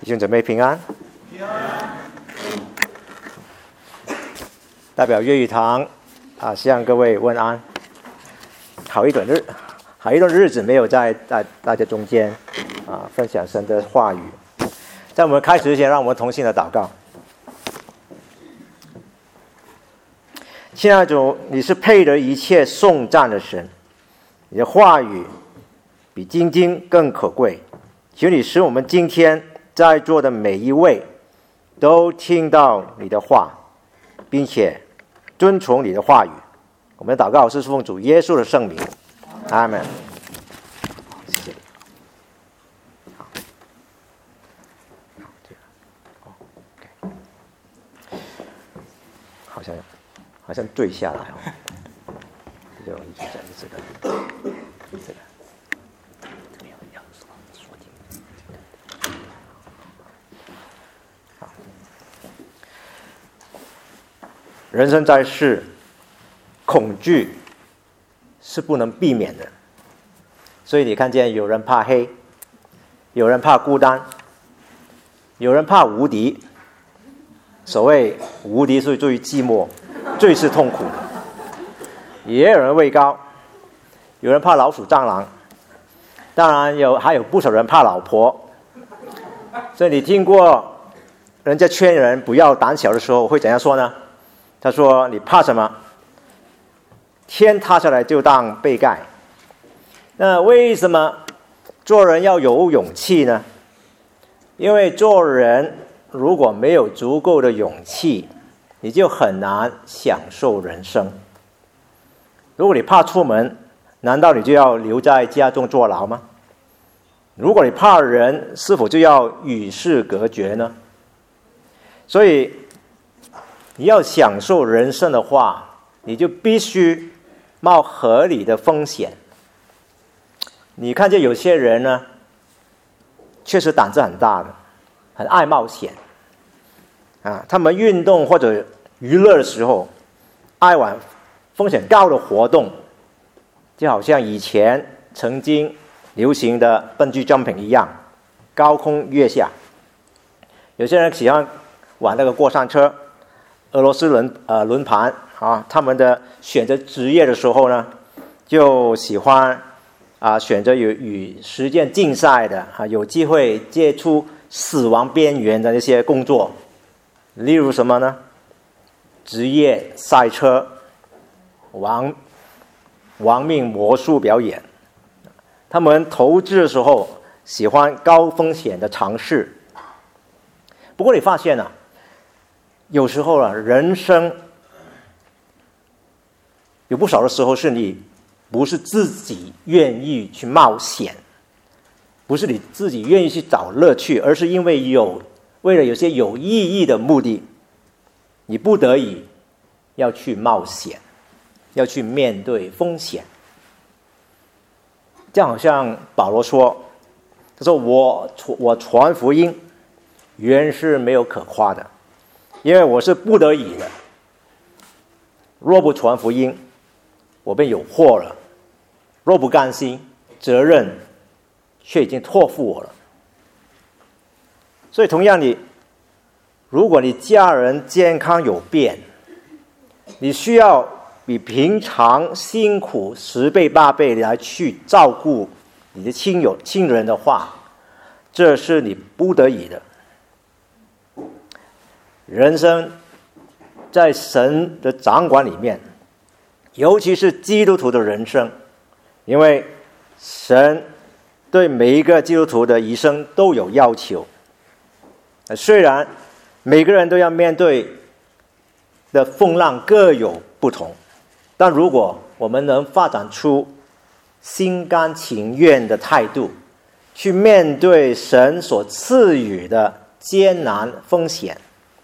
弟兄姊妹平安。代表粤语堂向各位问安。好一段日子没有在大家中间分享神的话语。在我们开始之前，让我们同心的祷告。亲爱的主，你是配得一切颂赞的神，你的话语比金金更可贵。求你使我们今天在座的每一位都听到你的话，并且遵从你的话语。我们的祷告是奉主耶稣的圣名，阿们。谢谢。好像坠下来哦。就一直讲这个。人生在世，恐惧是不能避免的。所以你看见有人怕黑，有人怕孤单，有人怕无敌。所谓无敌是最寂寞，最是痛苦的。也有人畏高，有人怕老鼠蟑螂，当然还有不少人怕老婆。所以你听过人家劝人不要胆小的时候会怎样说呢？他说：“你怕什么？天塌下来就当被盖。”那为什么做人要有勇气呢？因为做人如果没有足够的勇气，你就很难享受人生。如果你怕出门，难道你就要留在家中坐牢吗？如果你怕人，是否就要与世隔绝呢？所以你要享受人生的话，你就必须冒合理的风险。你看见有些人呢，确实胆子很大的，很爱冒险他们运动或者娱乐的时候爱玩风险高的活动，就好像以前曾经流行的蹦极 jumping 一样，高空跃下。有些人喜欢玩那个过山车，俄罗斯轮盘他们的选择职业的时候呢，就喜欢选择与实践竞赛的有机会接触死亡边缘的那些工作。例如什么呢？职业赛车、亡命魔术表演。他们投资的时候喜欢高风险的尝试。不过你发现有时候人生有不少的时候是你不是自己愿意去冒险，不是你自己愿意去找乐趣，而是因为为了有些有意义的目的，你不得已要去冒险，要去面对风险。这样好像保罗说，他说我传福音原是没有可夸的，因为我是不得已的。若不传福音，我便有祸了；若不甘心，责任却已经托付我了。所以同样如果你家人健康有变，你需要比平常辛苦10倍8倍来去照顾你的亲人的话，这是你不得已的。人生在神的掌管里面，尤其是基督徒的人生，因为神对每一个基督徒的一生都有要求。虽然每个人都要面对的风浪各有不同，但如果我们能发展出心甘情愿的态度，去面对神所赐予的艰难风险，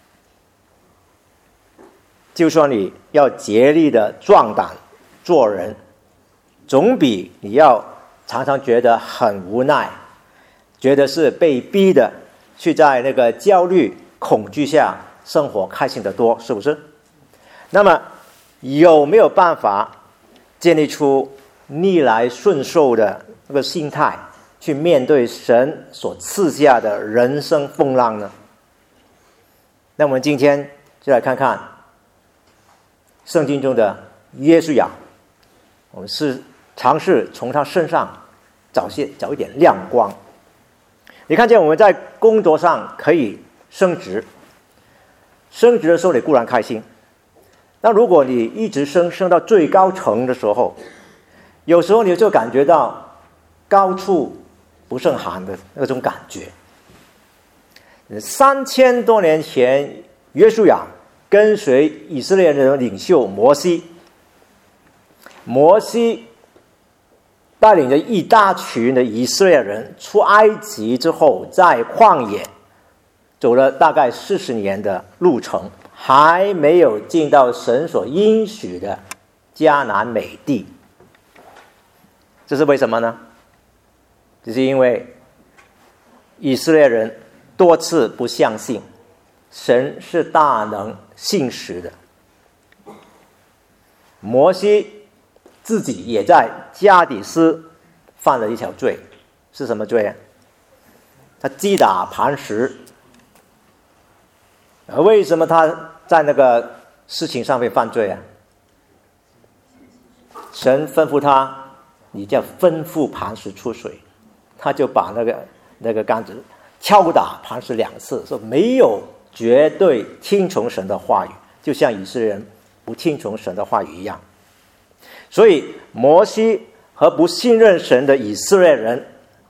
就算你要竭力的壮胆做人，总比你要常常觉得很无奈，觉得是被逼的去在那个焦虑恐惧下生活开心得多，是不是？那么有没有办法建立出逆来顺受的那个心态， 去面对神所赐下的人生风浪呢？那我们今天就来看看圣经中的约书亚，我们是尝试从他身上找一点亮光。你看见我们在工作上可以升职的时候，你固然开心。那如果你一直升到最高层的时候，有时候你就感觉到高处不胜寒的那种感觉。3000多年前，约书亚跟随以色列人的领袖摩西带领着一大群的以色列人出埃及之后，在旷野走了大概40年的路程，还没有进到神所应许的迦南美地。这是为什么呢？这是因为以色列人多次不相信神是大能信实的。摩西自己也在加底斯犯了一条罪，是什么罪啊？他击打磐石。为什么他在那个事情上面犯罪啊？神吩咐他，你就要吩咐磐石出水，他就把那个杆子敲打磐石2次，说没有绝对听从神的话语，就像以色列人不听从神的话语一样。所以摩西和不信任神的以色列人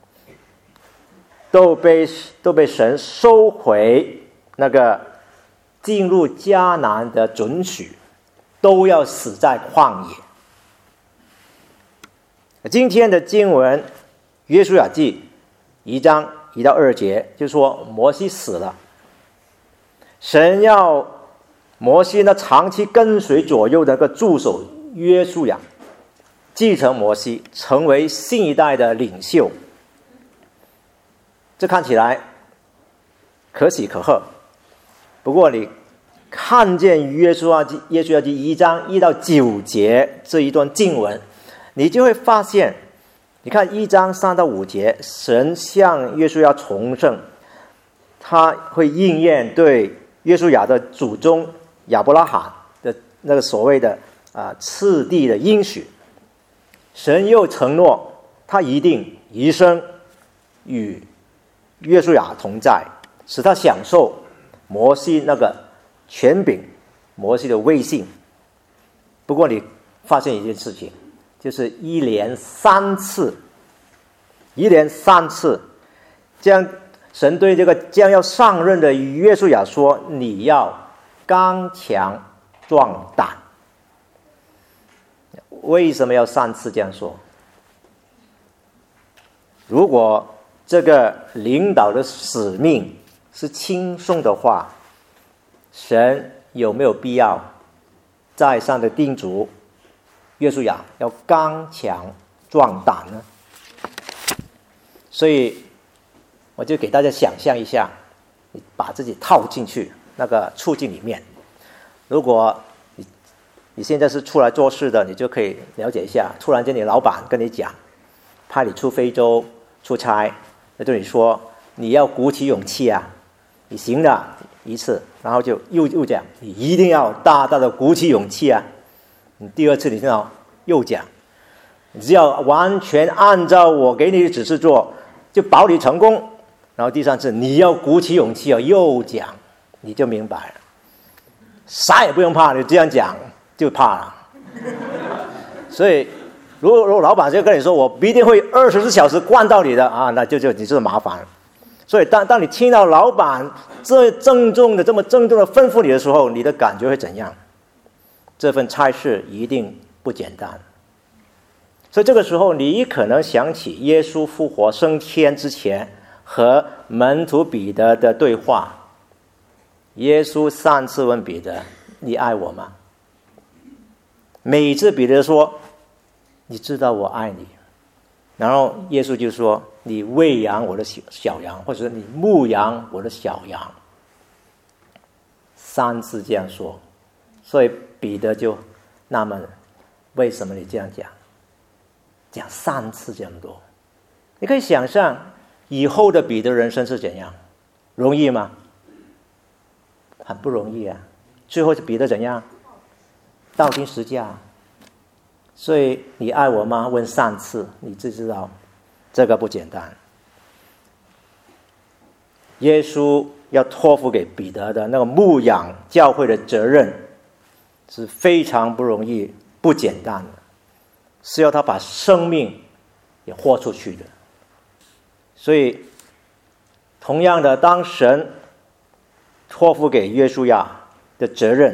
都被神收回那个进入迦南的准许，都要死在旷野。今天的经文约书亚记1章1到2节就说摩西死了，神要摩西呢长期跟随左右的那个助手约书亚继承摩西，成为新一代的领袖。这看起来可喜可贺。不过你看见约书亚记1章1到9节这一段经文，你就会发现，你看1章3到5节，神向约书亚重申，他会应验对约书亚的祖宗亚伯拉罕的那个所谓的次第的应许。神又承诺他一定一生与约书亚同在，使他享受摩西那个权柄，摩西的威信。不过你发现一件事情，就是一连三次将神对这个将要上任的约书亚说，你要刚强壮胆。为什么要3次这样说？如果这个领导的使命是轻松的话，神有没有必要再三的叮嘱约书亚要刚强壮胆呢？所以我就给大家想象一下，你把自己套进去那个处境里面。如果你现在是出来做事的，你就可以了解一下，突然间你老板跟你讲派你出非洲出差，那对你说你要鼓起勇气啊，你行了一次，然后就又讲你一定要大大的鼓起勇气啊。你第2次你听到又讲，你只要完全按照我给你的指示做，就保你成功。然后第3次你要鼓起勇气又讲，你就明白了，啥也不用怕，你这样讲就怕了。所以如果老板就跟你说我一定会24小时灌到你的啊，那你就是麻烦了。所以当你听到老板这么郑重的吩咐你的时候，你的感觉会怎样？这份差事一定不简单。所以这个时候你可能想起耶稣复活升天之前和门徒彼得的对话。耶稣3次问彼得，你爱我吗？每次彼得说，你知道我爱你。然后耶稣就说，你喂养我的小羊，或者你牧养我的小羊。3次这样说。所以彼得就纳闷，为什么你这样讲？讲3次这么多， 你可以想象以后的彼得人生是怎样，容易吗？很不容易啊！最后彼得怎样？倒钉十架。所以你爱我吗？问3次，你就知道这个不简单。耶稣要托付给彼得的那个牧养教会的责任是非常不容易、不简单的，是要他把生命也豁出去的。所以同样的，当神托付给约书亚的责任，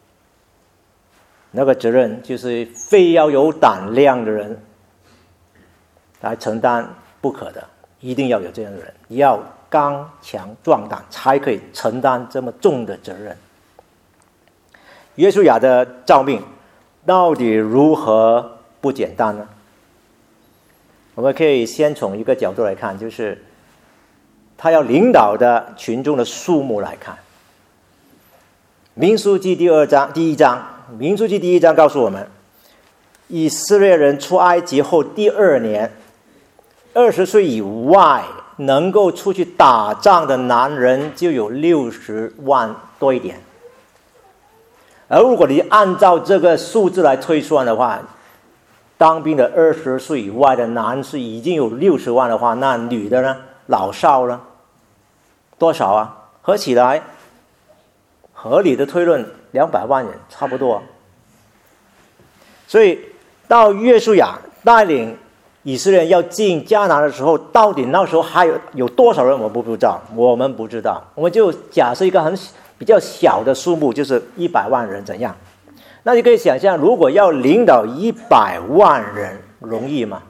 那个责任就是非要有胆量的人来承担不可的，一定要有这样的人，要刚强壮胆才可以承担这么重的责任。约书亚的召命到底如何不简单呢？我们可以先从一个角度来看，就是他要领导的群众的数目来看。民数记第一章，民数记第一章告诉我们，以色列人出埃及后第2年，20岁以外能够出去打仗的男人就有60万多一点。而如果你按照这个数字来推算的话，当兵的20岁以外的男士已经有60万的话，那女的呢？老少呢？多少啊？合起来合理的推论200万人差不多。所以到约书亚带领以色列人要进迦南的时候，到底那时候还有多少人我们不知道，我们就假设一个比较小的数目，就是100万人怎样？那你可以想象，如果要领导100万人容易吗？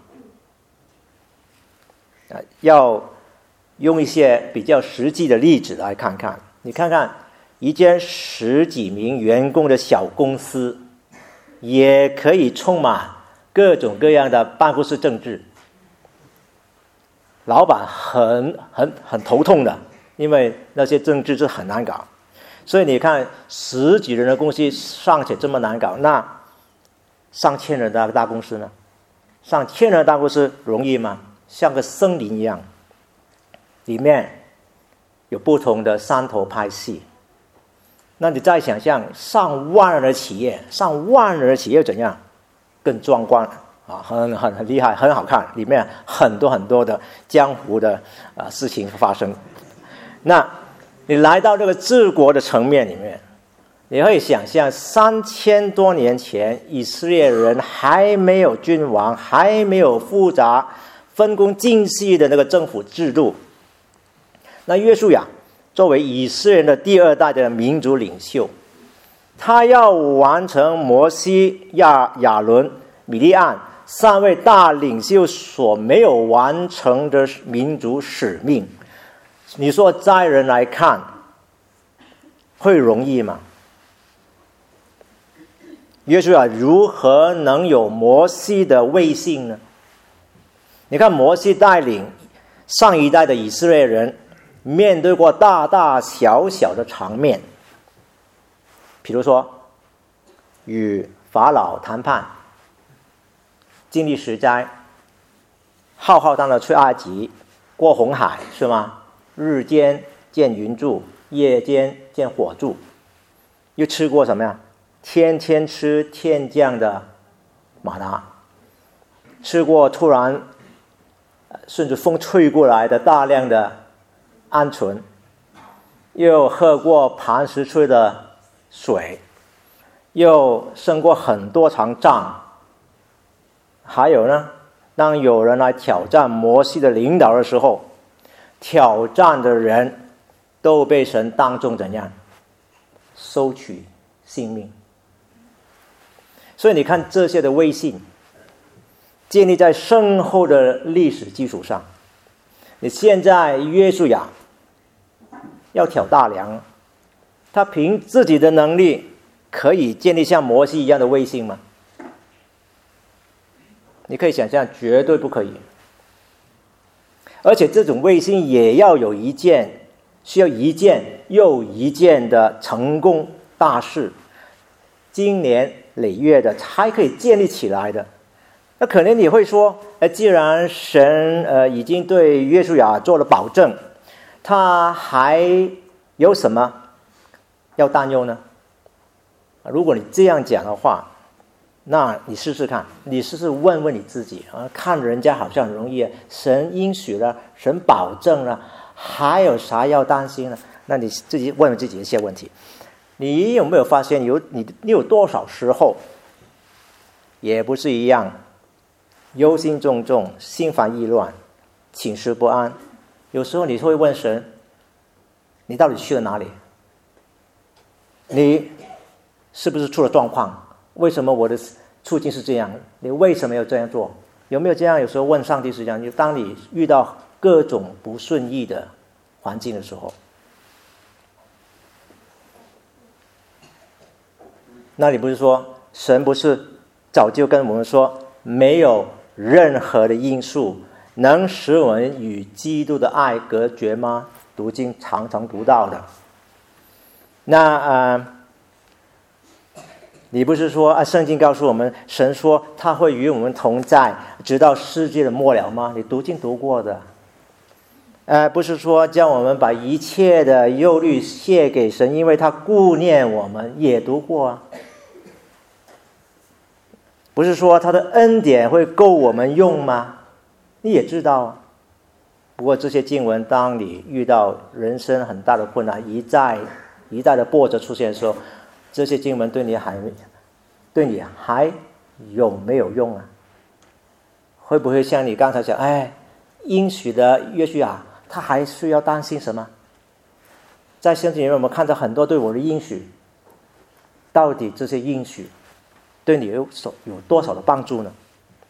要用一些比较实际的例子来看看。你看看一间10几名员工的小公司，也可以充满各种各样的办公室政治，老板很头痛的，因为那些政治是很难搞。所以你看10几人的公司尚且这么难搞，那上千人的大公司呢？上千人的大公司容易吗？像个森林一样，里面有不同的山头派系。那你再想象上万人的企业怎样？更壮观啊，很厉害，很好看，里面很多的江湖的事情发生。那你来到这个治国的层面里面，你可以想象3000多年前以色列人还没有君王，还没有复杂分工精细的那个政府制度。那约书亚作为以色列人的第2代的民族领袖，他要完成摩西、亚伦、米利暗3位大领袖所没有完成的民族使命。你说在人来看会容易吗？约书亚如何能有摩西的威信呢？你看摩西带领上一代的以色列人面对过大大小小的场面，比如说与法老谈判，经历10灾，浩浩荡荡出埃及，过红海，是吗？日间见云柱，夜间见火柱，又吃过什么呀？天天吃天降的马拿，吃过突然顺着风吹过来的大量的鹌鹑，又喝过磐石吹的水，又生过很多场仗。还有呢，当有人来挑战摩西的领导的时候，挑战的人都被神当众怎样？收取性命。所以你看这些的威信建立在深厚的历史基础上。你现在约书亚要挑大梁，他凭自己的能力可以建立像摩西一样的威信吗？你可以想象，绝对不可以。而且这种威信也要有需要一件又一件的成功大事，经年累月的才可以建立起来的。 那可能你会说，既然神已经对约书亚做了保证，他还有什么要担忧呢？如果你这样讲的话，那你试试看，你试试问问你自己啊，看人家好像很容易，神应许了，神保证了，还有啥要担心呢？那你自己问问自己一些问题，你有没有发现你有多少时候也不是一样，忧心忡忡，心烦意乱，寝食不安？有时候你会问神，你到底去了哪里？你是不是出了状况？为什么我的处境是这样？你为什么要这样做？有没有这样？有时候问上帝是这样，就当你遇到各种不顺意的环境的时候，那你不是说神不是早就跟我们说，没有任何的因素能使我们与基督的爱隔绝吗？读经常常读到的。那你不是说圣经告诉我们，神说他会与我们同在，直到世界的末了吗？你读经读过的。不是说叫我们把一切的忧虑卸给神，因为他顾念我们，也读过啊。不是说他的恩典会够我们用吗？你也知道啊。不过这些经文，当你遇到人生很大的困难，一再的波折出现的时候，这些经文对你还有没有用啊？会不会像你刚才讲，应许的约书亚，他还需要担心什么？在圣经里面我们看到很多对我的应许，到底这些应许对你有多少的帮助呢？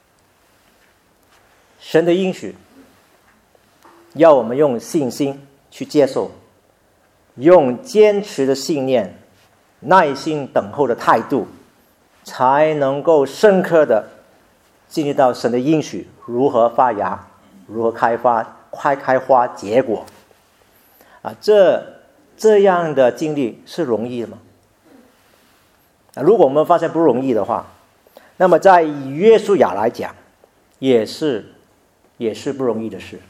神的应许要我们用信心去接受，用坚持的信念，耐心等候的态度，才能够深刻的经历到神的应许如何发芽，如何开花结果啊！这样的经历是容易的吗？如果我们发现不容易的话，那么在约书亚来讲，也是不容易的事。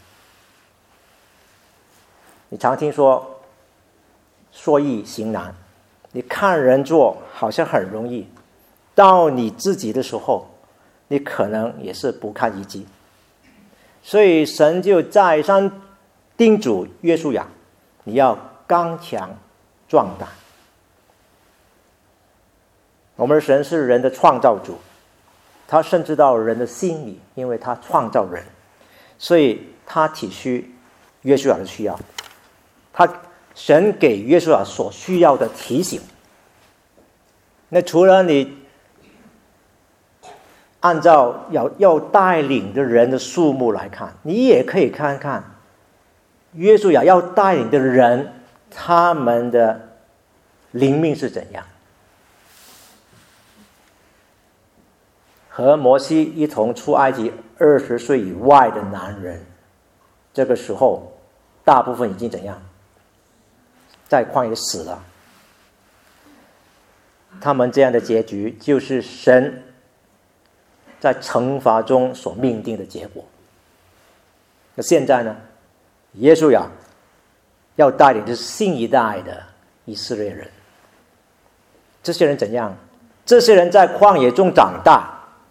你常听说易行难，你看人做好像很容易，到你自己的时候，你可能也是不堪一击。所以神就再三叮嘱约书亚，你要刚强壮胆。我们的神是人的创造主，他甚至到人的心里，因为他创造人，所以他体恤约书亚的需要。神给约书亚所需要的提醒，那除了你按照要带领的人的数目来看，你也可以看看约书亚要带领的人，他们的灵命是怎样。和摩西一同出埃及20岁以外的男人，这个时候大部分已经怎样？在旷野死了。他们这样的结局，就是神在惩罚中所命定的结果。那现在呢，约书亚要带领的是新一代的以色列人。这些人怎样？这些人在旷野中长大，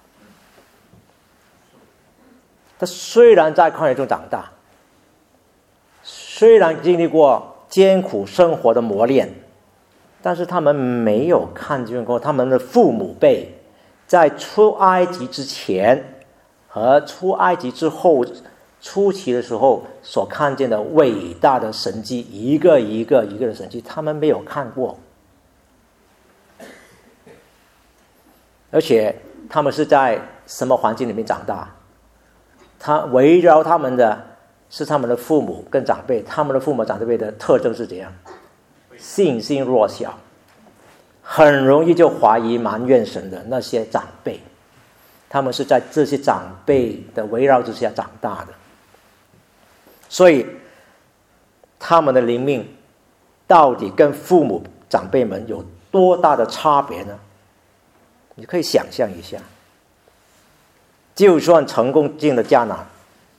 他虽然在旷野中长大，虽然经历过艰苦生活的磨练，但是他们没有看见过他们的父母辈在出埃及之前和出埃及之后初期的时候所看见的伟大的神迹，一个一个的神迹，他们没有看过。而且他们是在什么环境里面长大？围绕他们的是他们的父母跟长辈，他们的父母长辈的特征是怎样？信心弱小，很容易就怀疑埋怨神的那些长辈，他们是在这些长辈的围绕之下长大的，所以他们的灵命到底跟父母长辈们有多大的差别呢？你可以想象一下。 就算成功进了迦南，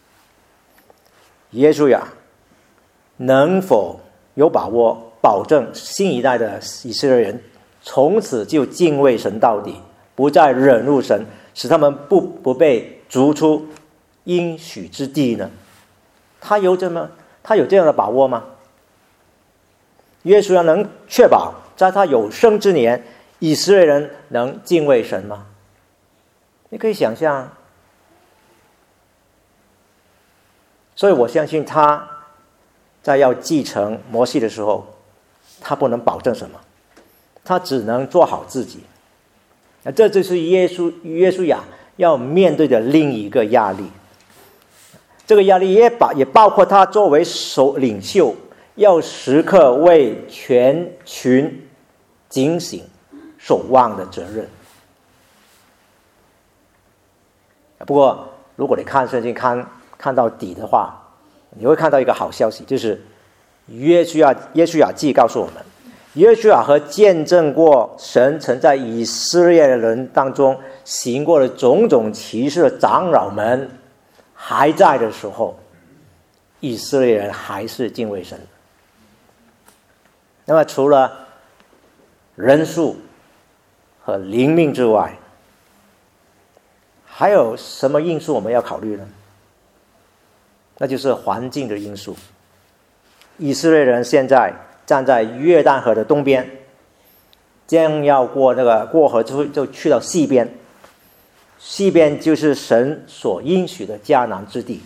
耶稣亚能否有把握保证新一代的以色列人从此就敬畏神到底，不再惹怒神，使他们不被逐出应许之地呢？他有这样的把握吗？耶稣要能确保在他有生之年，以色列人能敬畏神吗？你可以想象。所以我相信他在要继承摩西的时候，他不能保证什么，他只能做好自己。这就是约书亚要面对的另一个压力。这个压力也包括他作为领袖，要时刻为全群警醒守望的责任。不过如果你看圣经看到底的话，你会看到一个好消息，就是约书亚记告诉我们，约书亚和见证过神曾在以色列人当中行过的种种奇事的长老们还在的时候，以色列人还是敬畏神。那么除了人数和灵命之外，还有什么因素我们要考虑呢？那就是环境的因素。以色列人现在站在约旦河的东边，将要过河就去到西边，西边就是神所应许的迦南之地。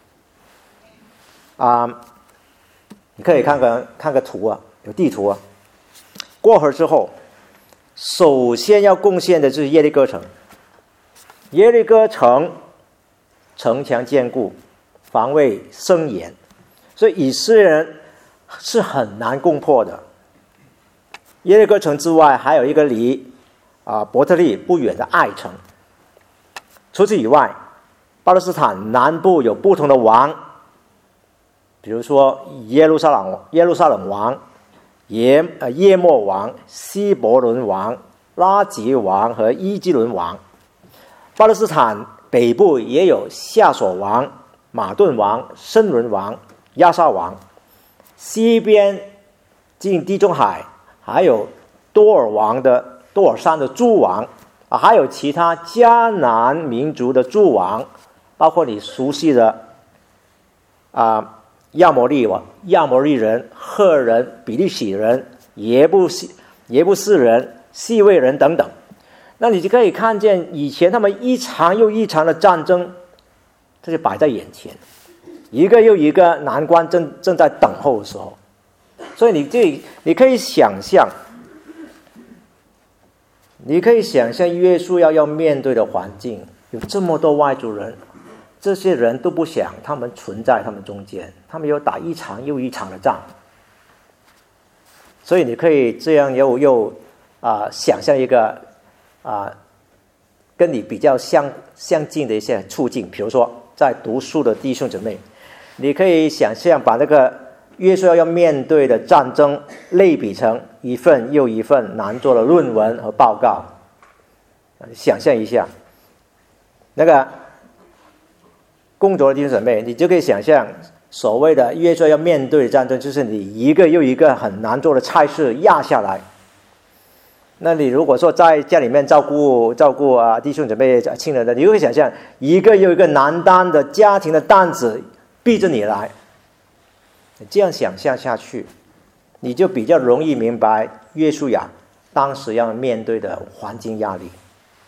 你可以看个图啊，有地图啊。过河之后，首先要攻陷的就是耶利哥城。耶利哥城城墙坚固，防卫森严，所以以色列人是很难攻破的。耶利哥城之外，还有一个离伯特利不远的爱城。除此以外，巴勒斯坦南部有不同的王，比如说耶路撒冷王、耶莫王、希伯伦王、拉吉王和伊基伦王。巴勒斯坦北部也有夏索王、马顿王、申伦王、亚沙王。西边近地中海还有多尔山的诸王，还有其他迦南民族的诸王，包括你熟悉的亚摩利人、赫人、比利洗人、耶布斯人、西魏人等等。那你就可以看见以前他们一场又一场的战争，这就摆在眼前，一个又一个难关正在等候的时候。所以你可以想象约书亚要面对的环境，有这么多外族人，这些人都不想他们存在他们中间，他们又打一场又一场的仗。所以你可以这样又想象一个跟你比较相近的一些处境。比如说在读书的弟兄姊妹，你可以想象把那个约书亚要面对的战争类比成一份又一份难做的论文和报告。想象一下那个工作的弟兄姊妹，你就可以想象所谓的约书亚要面对的战争，就是你一个又一个很难做的差事压下来。那你如果说在家里面照顾弟兄姊妹亲人的，你就会想象一个又一个难担的家庭的担子逼着你来。你这样想象下去，你就比较容易明白约书亚当时要面对的环境压力。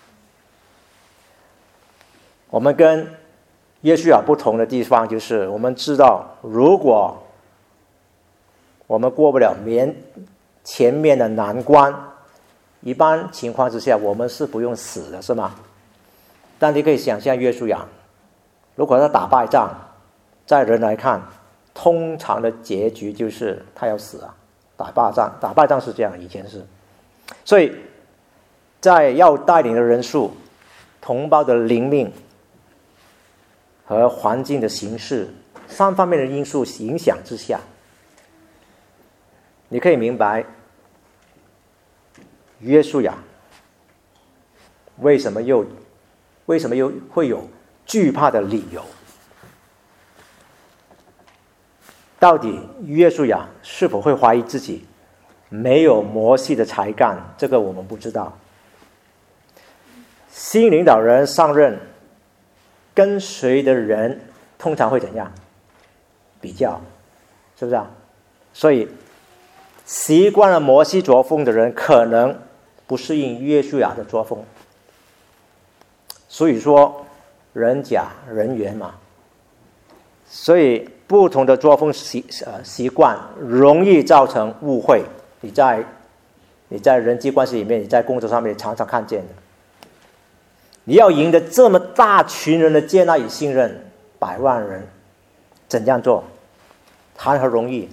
我们跟约书亚不同的地方就是，我们知道如果我们过不了前面的难关，一般情况之下我们是不用死的，是吗？但你可以想象约书亚，如果他打败仗，在人来看通常的结局就是他要死啊。打败仗是这样，以前是。所以在要带领的人数、同胞的灵命和环境的形势三方面的因素影响之下，你可以明白约书亚为什么又为什么会有惧怕的理由？到底约书亚是否会怀疑自己没有摩西的才干？这个我们不知道。新领导人上任，跟随的人通常会怎样？比较，是不是啊？所以习惯了摩西作风的人，可能不适应约书亚的作风。所以说人假人缘嘛，所以不同的作风习惯容易造成误会。你在人际关系里面，你在工作上面常常看见的。你要赢得这么大群人的接纳与信任，100万人，怎样做？谈何容易？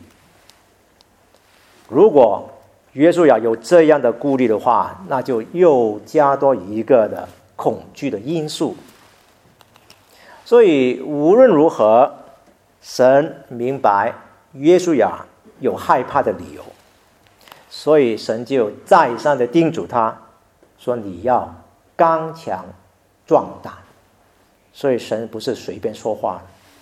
如果约书亚有这样的顾虑的话，那就又加多一个的恐惧的因素。所以无论如何，神明白约书亚有害怕的理由，所以神就再三的叮嘱他说：“你要刚强壮胆。”所以神不是随便说话的，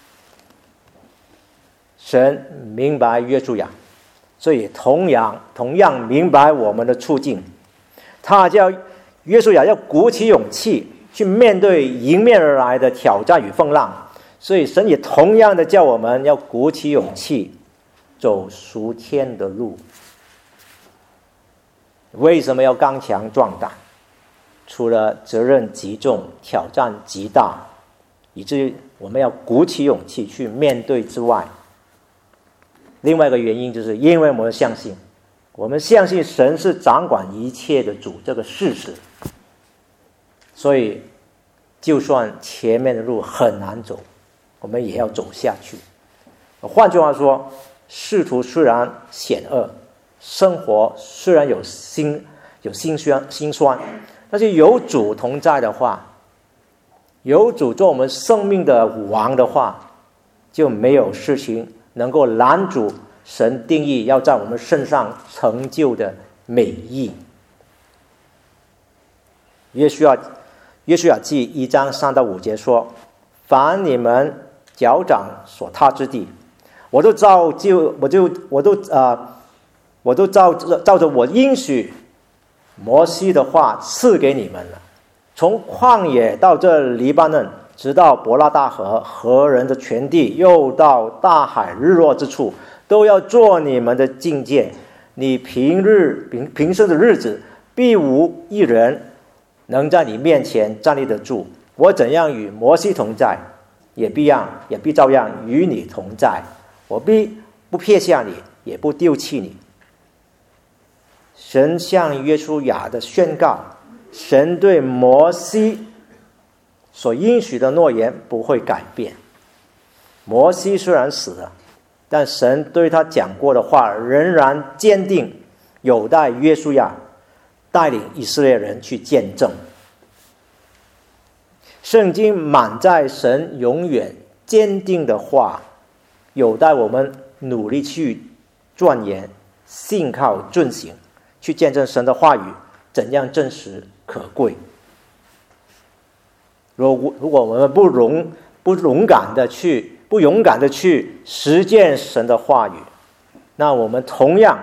神明白约书亚，所以同样明白我们的处境。他叫约书亚要鼓起勇气去面对迎面而来的挑战与风浪，所以神也同样的叫我们要鼓起勇气走属天的路。为什么要刚强壮胆？除了责任极重、挑战极大，以至于我们要鼓起勇气去面对之外，另外一个原因就是因为我们相信神是掌管一切的主这个事实，所以就算前面的路很难走，我们也要走下去。换句话说，仕途虽然险恶，生活虽然有辛酸，但是有主同在的话，有主做我们生命的王的话，就没有事情能够拦阻神定义要在我们身上成就的美意。约书亚记1章3到5节说：“凡你们脚掌所踏之地，我都照着我应许摩西的话赐给你们了。从旷野到这黎巴嫩，直到伯拉大河和人的全地，又到大海日落之处，都要做你们的境界。你平生的日子，必无一人能在你面前站立得住。我怎样与摩西同在，也必照样与你同在。我必不撇下你，也不丢弃你。”神向约书亚的宣告，神对摩西所应许的诺言不会改变。摩西虽然死了，但神对他讲过的话仍然坚定，有待约书亚带领以色列人去见证。圣经满载神永远坚定的话，有待我们努力去钻研、信靠、遵行，去见证神的话语怎样真实可贵。如果我们不勇敢的去实践神的话语，那我们同样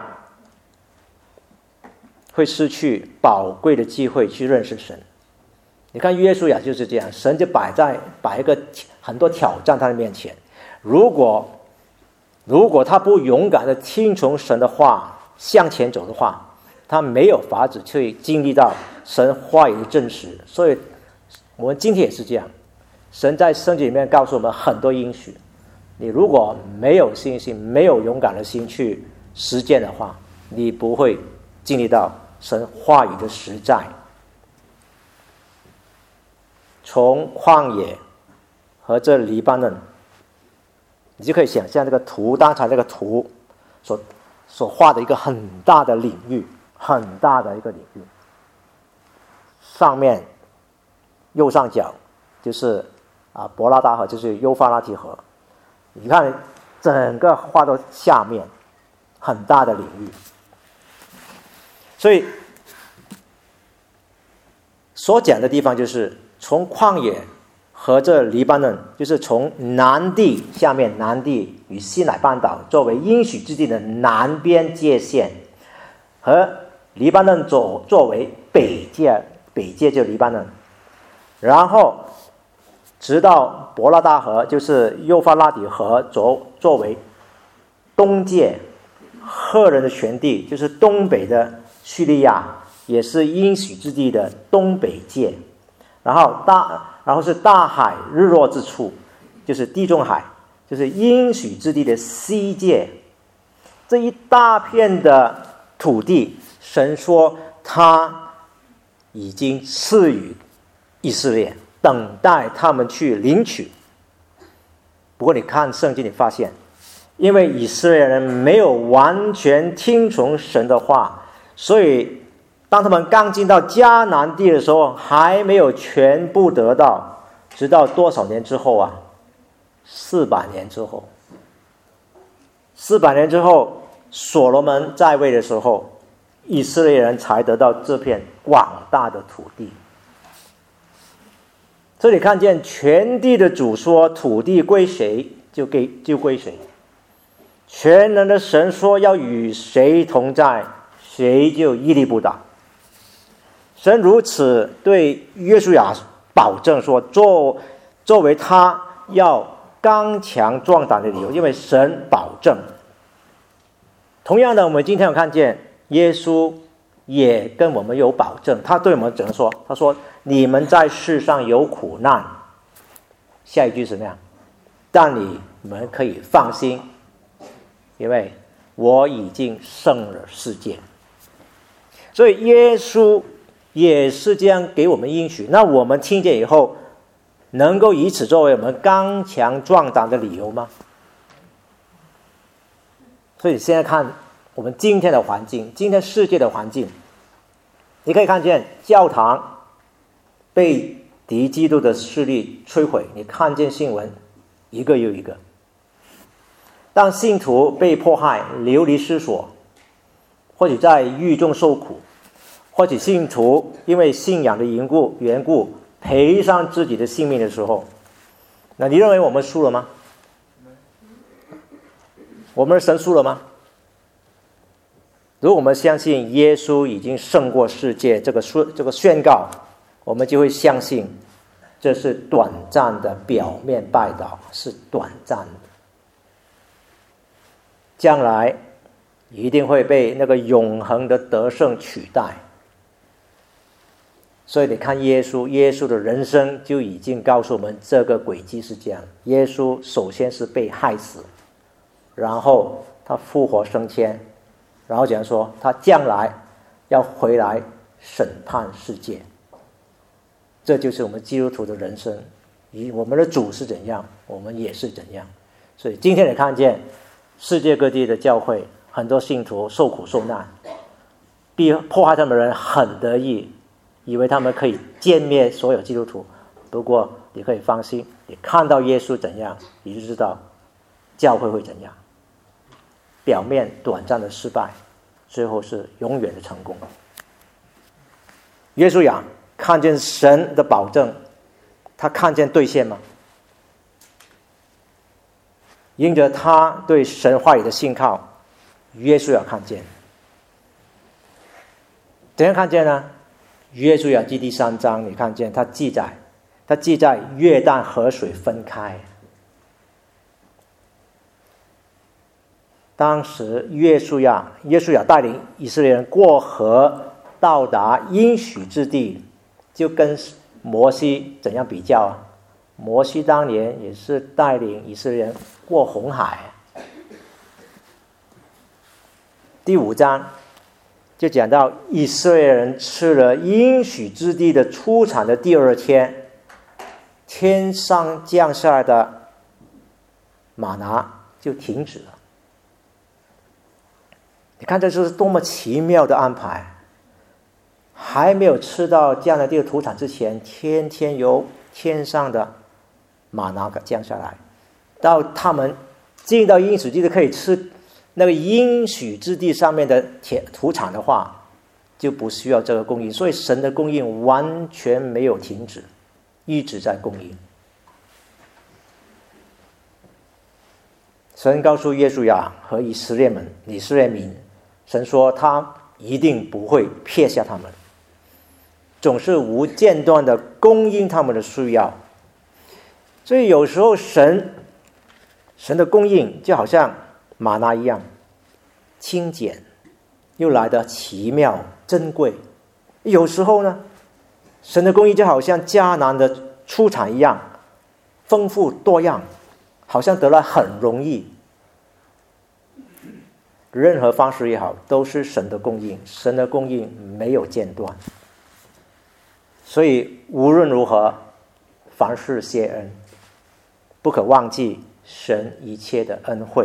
会失去宝贵的机会去认识神。你看约书亚就是这样，神就摆一个很多挑战他的面前，如果他不勇敢的听从神的话向前走的话，他没有法子去经历到神话语的真实。所以我们今天也是这样，神在圣经里面告诉我们很多应许，你如果没有信心，没有勇敢的心去实践的话，你不会经历到神话语的实在。从旷野和这黎巴嫩，你就可以想象这个图，刚才这个图所画的一个很大的领域，很大的一个领域。上面右上角就是伯拉大河，就是幼发拉底河。你看整个画到下面，很大的领域。所以所讲的地方就是从旷野和这黎巴嫩，就是从南地下面南地与西乃半岛作为应许之地的南边界线，和黎巴嫩作为北界就黎巴嫩，然后直到伯拉大河，就是幼发拉底河作为东界，赫人的全地就是东北的叙利亚，也是应许之地的东北界，然后是大海日落之处，就是地中海，就是应许之地的西界。这一大片的土地，神说他已经赐予以色列，等待他们去领取。不过你看圣经，你发现因为以色列人没有完全听从神的话，所以当他们刚进到迦南地的时候，还没有全部得到，直到多少年之后啊？400年之后。400年之后，所罗门在位的时候，以色列人才得到这片广大的土地。这里看见全地的主说，土地归谁就归谁。全能的神说要与谁同在，谁就屹立不倒。神如此对约书亚保证说，作为他要刚强壮胆的理由，因为神保证。同样的，我们今天有看见耶稣也跟我们有保证，他对我们怎么说？他说你们在世上有苦难，下一句是什么样？但你们可以放心，因为我已经胜了世界。所以耶稣也是这样给我们应许，那我们听见以后能够以此作为我们刚强壮胆的理由吗？所以现在看我们今天的环境，今天世界的环境，你可以看见教堂被敌基督的势力摧毁，你看见新闻一个又一个。当信徒被迫害流离失所，或者在狱中受苦，或者信徒因为信仰的缘故赔上自己的性命的时候，那你认为我们输了吗？我们的神输了吗？如果我们相信耶稣已经胜过世界，这个宣告，我们就会相信这是短暂的表面拜倒，是短暂的，将来一定会被那个永恒的得胜取代。所以你看耶稣的人生就已经告诉我们这个轨迹是这样。耶稣首先是被害死，然后他复活升天，然后讲说他将来要回来审判世界。这就是我们基督徒的人生，我们的主是怎样，我们也是怎样。所以今天你看见世界各地的教会，很多信徒受苦受难，迫害他们的人很得意，以为他们可以歼灭所有基督徒。不过你可以放心，你看到耶稣怎样，你就知道教会会怎样。表面短暂的失败，最后是永远的成功。约书亚看见神的保证，他看见兑现吗？因着他对神话语的信靠，约书亚看见。怎样看见呢？约书亚记第3章，你看见他记载约旦河水分开。当时约书亚带领以色列人过河，到达应许之地，就跟摩西怎样比较啊？摩西当年也是带领以色列人过红海。第5章就讲到以色列人吃了应许之地的出产的第2天，天上降下来的玛拿就停止了。你看这是多么奇妙的安排。还没有吃到这样的地的土产之前，天天由天上的玛拿降下来，到他们进到应许之地可以吃那个应许之地上面的土产的话，就不需要这个供应。所以神的供应完全没有停止。 一直在供应。神告诉约书亚和以色列民，神说他一定不会撇下他们，总是无间断的供应他们的需要。所以有时候神的供应就好像玛纳一样，清简又来得奇妙珍贵。有时候呢，神的供应就好像迦南的出产一样，丰富多样，好像得来很容易。任何方式也好，都是神的供应，神的供应没有间断。所以无论如何，凡事谢恩，不可忘记神一切的恩惠。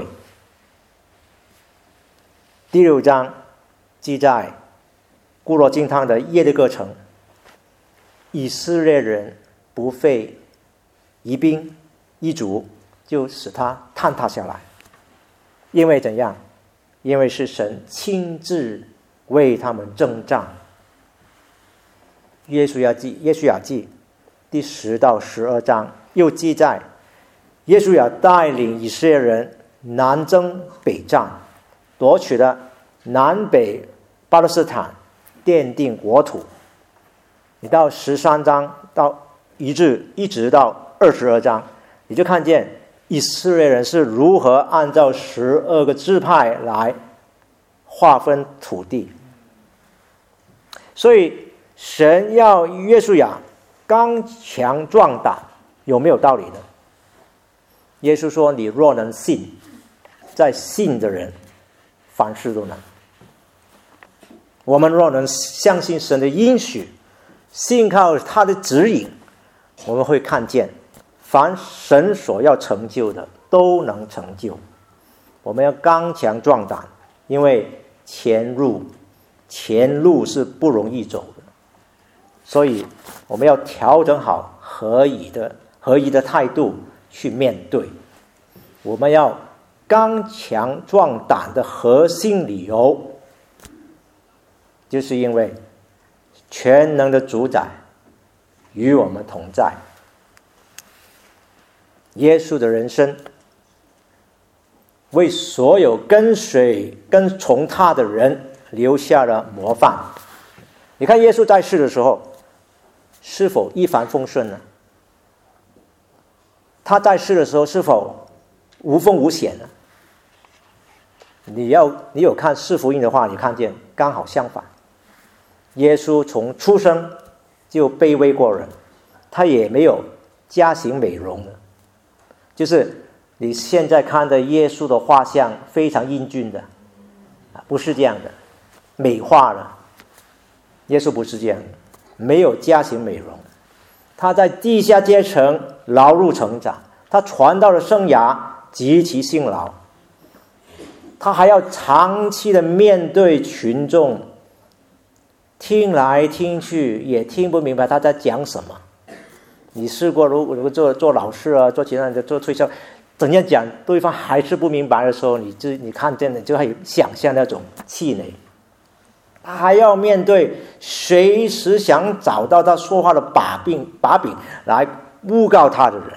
第6章记载固罗金汤的耶利哥城，以色列人不费一兵一卒就使他坍塌下来。因为怎样？因为是神亲自为他们征战。约书亚记第10到12章又记载，约书亚带领以色列人南征北战，夺取了南北巴勒斯坦，奠定国土。你到13章到一直到22章，你就看见以色列人是如何按照12个支派来划分土地。所以神要约书亚刚强壮胆，有没有道理呢？耶稣说，你若能信，在信的人凡事都能。我们若能相信神的应许，信靠他的指引，我们会看见凡神所要成就的都能成就。我们要刚强壮胆，因为前路是不容易走的，所以我们要调整好合宜的态度去面对。我们要刚强壮胆的核心理由，就是因为全能的主宰与我们同在。耶稣的人生为所有跟从他的人留下了模范。你看耶稣在世的时候是否一帆风顺呢？他在世的时候是否无风无险呢？你有看四福音的话，你看见刚好相反。耶稣从出生就卑微过人，他也没有加行美容的，就是你现在看的耶稣的画像非常英俊的，不是这样的，美化了。耶稣不是这样的，没有加行美容。他在地下阶层劳碌成长，他传道的生涯极其辛劳，他还要长期的面对群众，听来听去也听不明白他在讲什么。你试过如果做老师啊，做其他人的做推销，怎样讲对方还是不明白的时候，你看见的就会想象那种气馁。他还要面对随时想找到他说话的把柄来诬告他的人，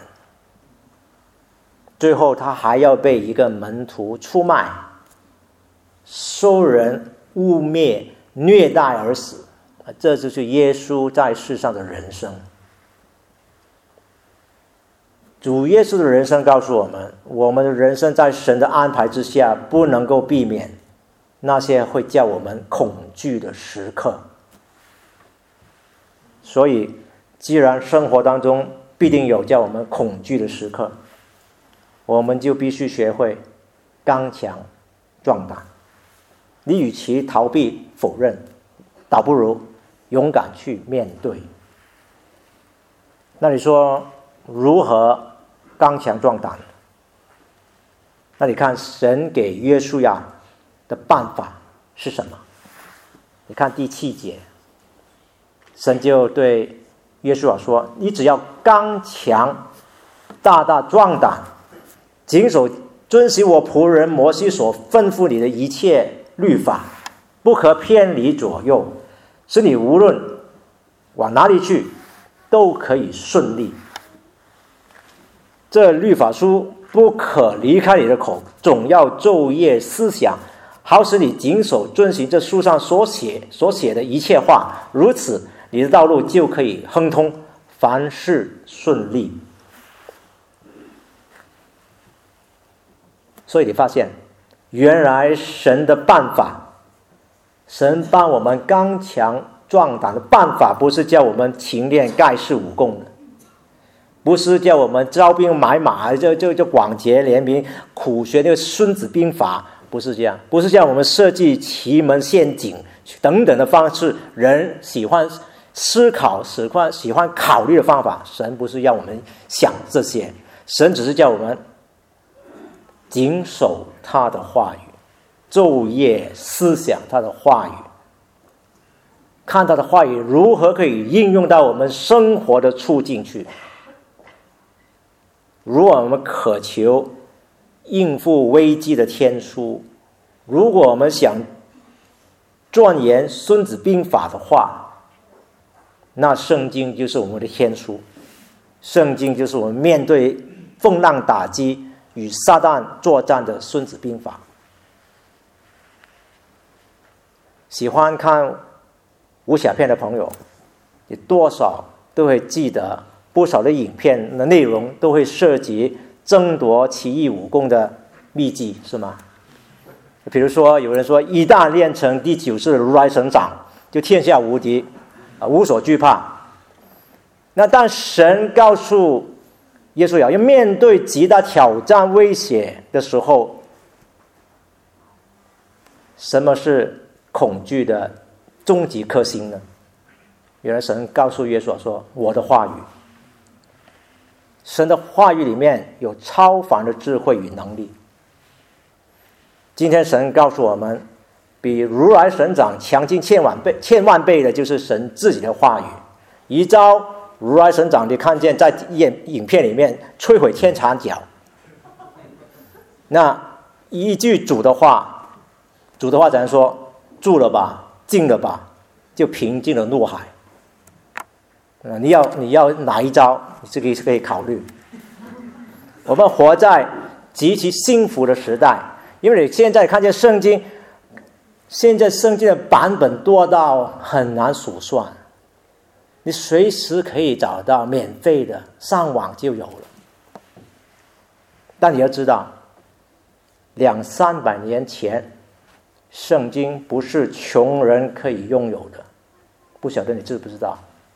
最后他还要被一个门徒出卖、受人污蔑、虐待而死。这就是耶稣在世上的人生。主耶稣的人生告诉我们，我们的人生在神的安排之下，不能够避免那些会叫我们恐惧的时刻。所以既然生活当中必定有叫我们恐惧的时刻，我们就必须学会刚强壮胆。你与其逃避否认，倒不如勇敢去面对。那你说如何刚强壮胆？那你看神给约书亚的办法是什么？你看第7节，神就对约书亚说，你只要刚强大大壮胆，谨守遵行我仆人摩西所吩咐你的一切律法，不可偏离左右，使你无论往哪里去都可以顺利。这律法书不可离开你的口，总要昼夜思想，好使你谨守遵行这书上所写的一切话，如此你的道路就可以亨通，凡事顺利。所以你发现，原来神的办法，神帮我们刚强壮胆的办法，不是叫我们勤练盖世武功的，不是叫我们招兵买马，就广结联名，苦学那个《孙子兵法》，不是这样，不是叫我们设计奇门陷阱等等的方式，人喜欢思考、喜欢考虑的方法。神不是要我们想这些，神只是叫我们谨守他的话语，昼夜思想他的话语，看他的话语如何可以应用到我们生活的处境去。如果我们渴求应付危机的天书，如果我们想钻研《孙子兵法》的话，那圣经就是我们的天书，圣经就是我们面对风浪打击与撒旦作战的《孙子兵法》。喜欢看武侠片的朋友，你多少都会记得，不少的影片的内容都会涉及争夺奇异武功的秘籍，是吗？比如说有人说，一旦练成第9式的如来神掌，就天下无敌，无所惧怕。那但神告诉耶稣要面对极大挑战威胁的时候，什么是恐惧的终极克星呢？原来神告诉耶稣说，我的话语。神的话语里面有超凡的智慧与能力。今天神告诉我们，比如来神掌强劲千万倍的就是神自己的话语。一招如来神掌，你看见在影片里面摧毁天长角，那一句主的话只能说住了吧，静了吧，就平静了怒海。你要哪一招，这个是可以考虑。我们活在极其幸福的时代，因为你现在看见圣经，现在圣经的版本多到很难数算，你随时可以找到免费的，上网就有了。但你要知道200-300年前，圣经不是穷人可以拥有的，不晓得你知不知道？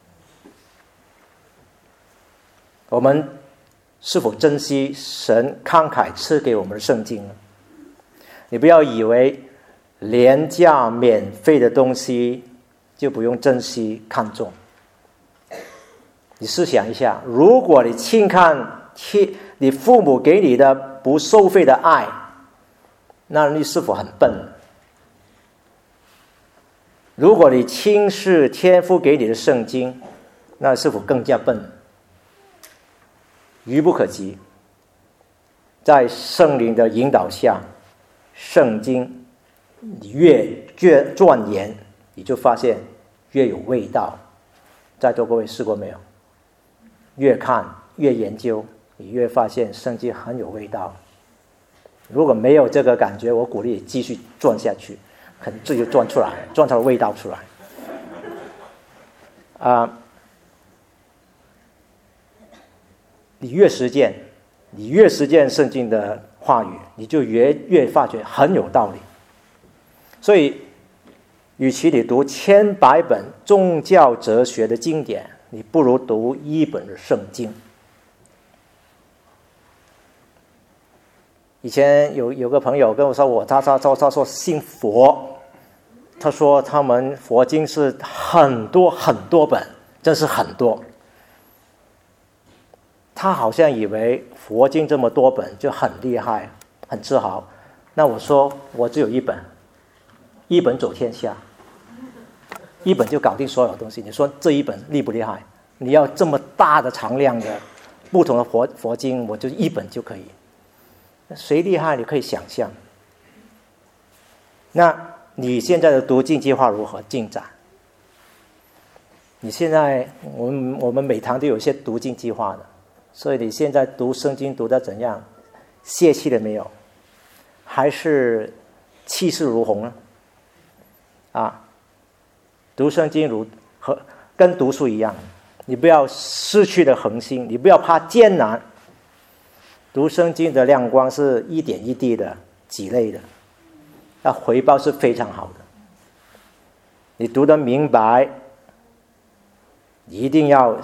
我们是否珍惜神慷慨赐给我们的圣经呢？你不要以为廉价免费的东西就不用珍惜看重。你试想一下，如果你轻看你父母给你的不收费的爱，那你是否很笨？如果你轻视天父给你的圣经，那是否更加笨？愚不可及。在圣灵的引导下，圣经你越钻研，你就发现越有味道。在座各位试过没有？越看越研究，你越发现圣经很有味道。如果没有这个感觉，我鼓励你继续钻下去，可能自己就钻出来味道出来。你越实践圣经的话语，你就越发觉很有道理。所以与其你读千百本宗教哲学的经典，你不如读一本的圣经。以前有个朋友跟我说，他说信佛，他说他们佛经是很多很多本，真是很多。他好像以为佛经这么多本就很厉害，很自豪。那我说我只有一本走天下，一本就搞定所有东西。你说这一本厉不厉害？你要这么大的常量的不同的佛经，我就一本就可以。谁厉害你可以想象。那你现在的读经计划如何进展？ 你现在我们每堂都有一些读经计划的，所以你现在读圣经读得怎样？泄气了没有？还是气势如虹呢？读圣经跟读书一样，你不要失去了恒心，你不要怕艰难。读圣经的亮光是一点一滴的积累的，那回报是非常好的。你读得明白，一定要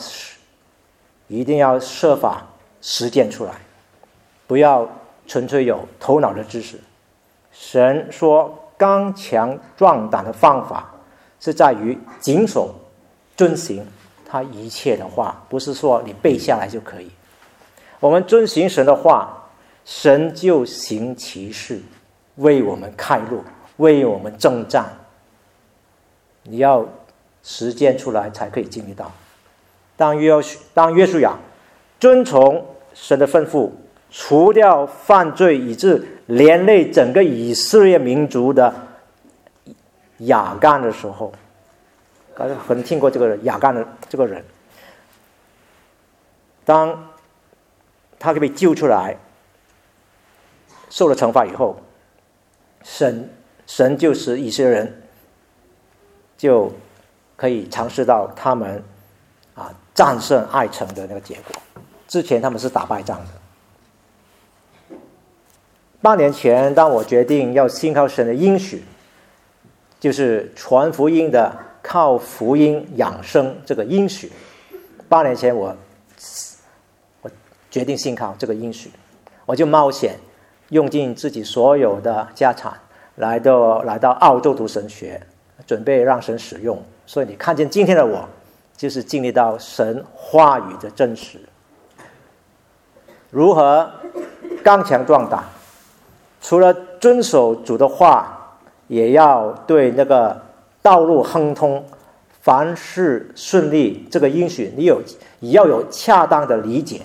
设法实践出来，不要纯粹有头脑的知识。神说刚强壮胆的方法是在于谨守遵行他一切的话，不是说你背下来就可以。我们遵行神的话，神就行其事，为我们开路，为我们征战。你要实践出来才可以经历到。当约书亚遵从神的吩咐，除掉犯罪以致连累整个以色列民族的亚干的时候，大家可能听过这个人亚干的这个人，当他被救出来，受了惩罚以后，神就使以色列人就可以尝试到他们战胜爱城的那个结果。之前他们是打败仗的。8年前，当我决定要信靠神的应许，就是传福音的靠福音养生这个应许，8年前我决定信靠这个应许，我就冒险用尽自己所有的家产来到澳洲读神学，准备让神使用。所以你看见今天的我，就是经历到神话语的真实。如何刚强壮胆？除了遵守主的话，也要对那个道路亨通，凡事顺利这个应许，你要有恰当的理解。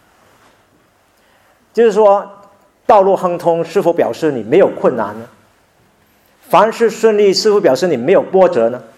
就是说，道路亨通是否表示你没有困难呢？凡事顺利是否表示你没有波折呢？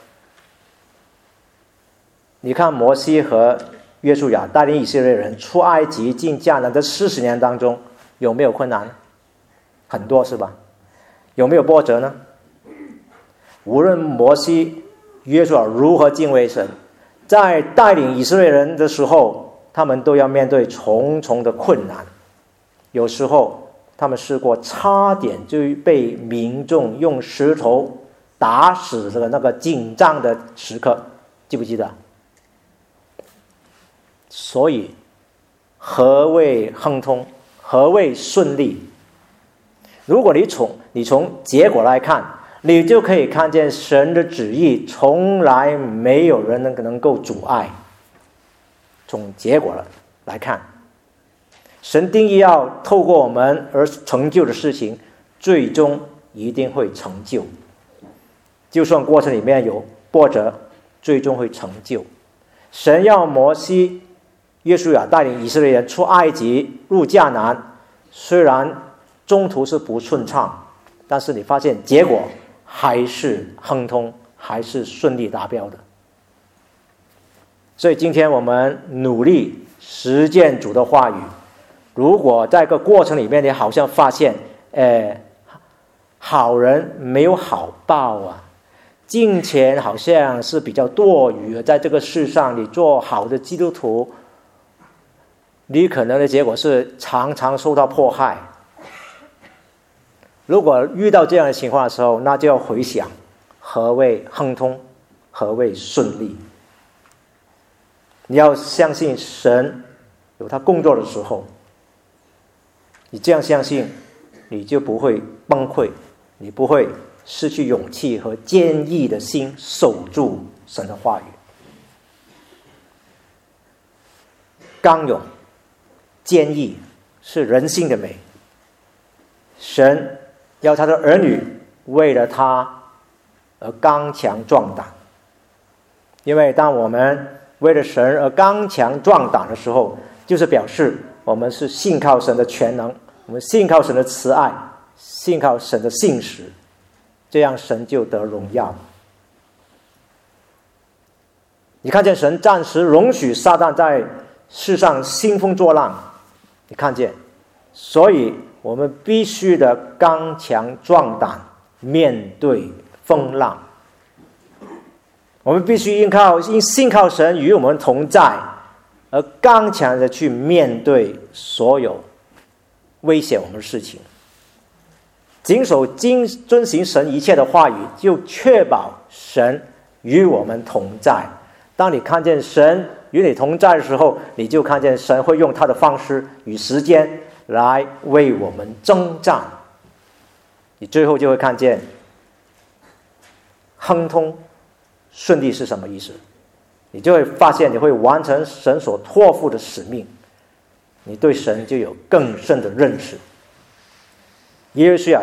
你看摩西和约书亚带领以色列人出埃及进迦南的40年当中，有没有困难？很多是吧？有没有波折呢？无论摩西、约书亚如何敬畏神，在带领以色列人的时候，他们都要面对重重的困难。有时候他们试过差点就被民众用石头打死的那个紧张的时刻，记不记得？所以何谓亨通？何谓顺利？如果你从结果来看，你就可以看见神的旨意从来没有人能够阻碍。从结果来看，神定义要透过我们而成就的事情，最终一定会成就。就算过程里面有波折，最终会成就。神要摩西、约书亚带领以色列人出埃及入迦南，虽然中途是不顺畅，但是你发现结果还是亨通，还是顺利达标的。所以今天我们努力实践主的话语，如果在这个过程里面你好像发现好人没有好报啊，金钱好像是比较多余，在这个世上你做好的基督徒，你可能的结果是常常受到迫害。如果遇到这样的情况的时候，那就要回想何谓亨通，何谓顺利。你要相信神有他工作的时候，你这样相信，你就不会崩溃，你不会失去勇气和坚毅的心守住神的话语。刚勇坚毅是人性的美，神要他的儿女为了他而刚强壮胆。因为当我们为了神而刚强壮胆的时候，就是表示我们是信靠神的全能，我们信靠神的慈爱，信靠神的信实，这样神就得荣耀。 你看见神暂时容许撒旦在世上兴风作浪，你看见，所以我们必须的刚强壮胆面对风浪。我们必须信靠神与我们同在，而刚强的去面对所有威胁我们的事情。谨守遵行神一切的话语，就确保神与我们同在。当你看见神与你同在的时候，你就看见神会用他的方式与时间来为我们征战。你最后就会看见亨通顺利是什么意思，你就会发现你会完成神所托付的使命，你对神就有更深的认识。约书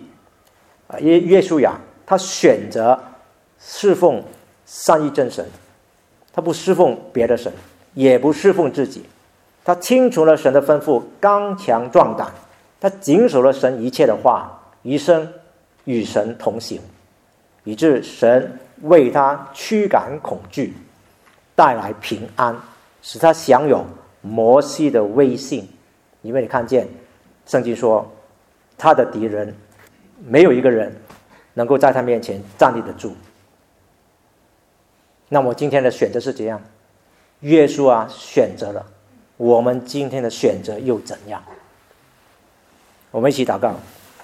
亚他选择侍奉三一真神，他不侍奉别的神，也不侍奉自己，他听从了神的吩咐，刚强壮胆，他谨守了神一切的话，一生与神同行，以致神为他驱赶恐惧，带来平安，使他享有摩西的威信。因为你看见圣经说，他的敌人没有一个人能够在他面前站立得住。那么今天的选择是怎样？约书亚选择了，我们今天的选择又怎样？我们一起祷告。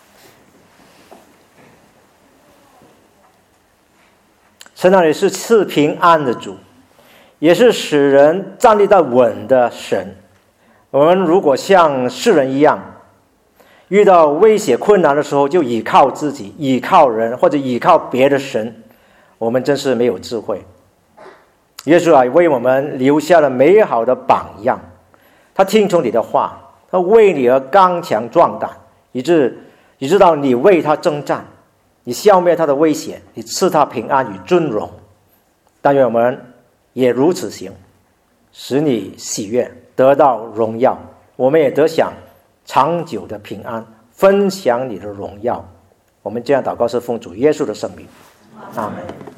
神啊，你是赐平安的主，也是使人站立得稳的神。我们如果像世人一样，遇到危险困难的时候就倚靠自己，倚靠人，或者倚靠别的神，我们真是没有智慧。耶稣啊，为我们留下了美好的榜样，他听从你的话，他为你而刚强壮胆，以致到你为他征战，你消灭他的威胁，你赐他平安与尊荣。但愿我们也如此行，使你喜悦，得到荣耀，我们也得享长久的平安，分享你的荣耀。我们这样祷告是奉主耶稣的圣名，阿们。